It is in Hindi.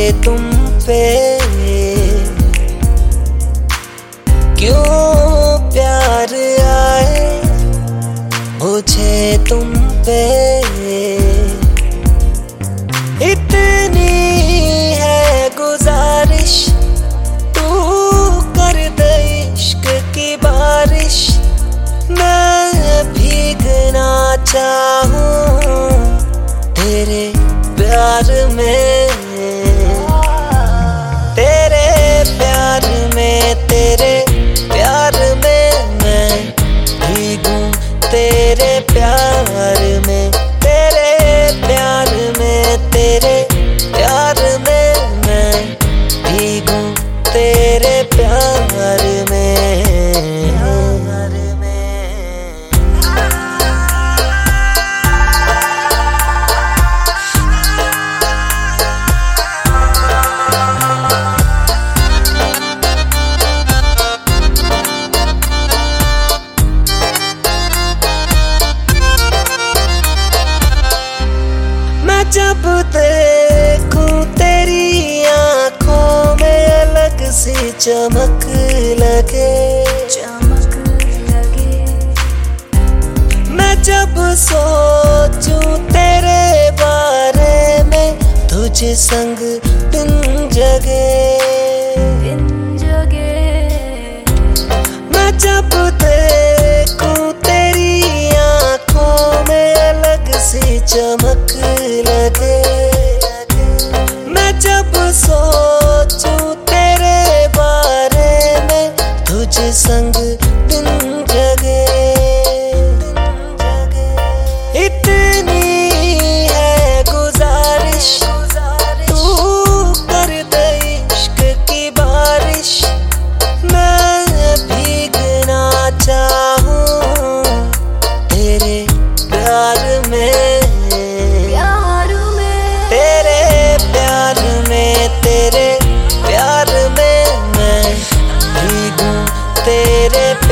तुम पे क्यों प्यार आए मुझे तुम पे। इतनी है गुजारिश तू कर दे इश्क की बारिश। मैं भीगना चाहूं तेरे प्यार में, तेरे प्यार में, तेरे प्यार में मैं भीगूं तेरे प्यार में, तेरे प्यार में, तेरे प्यार में मैं भीगूं तेरे प्यार में। जब देखूं तेरी आंखों में अलग सी चमक लगे, चमक लगे। मैं जब सोचूं तेरे बारे में तुझ संग दिन जगे, दिन जगे। मैं जब देखूं तेरी आंखों में अलग सी चमक लगे। मैं जब सोचूं तेरे बारे में तुझ संग दिन जगे। इतनी है गुजारिश तू कर दे इश्क की बारिश। मैं भीगना चाहूं तेरे प्यार में, तेरे प्यार में मैं भीगूं तेरे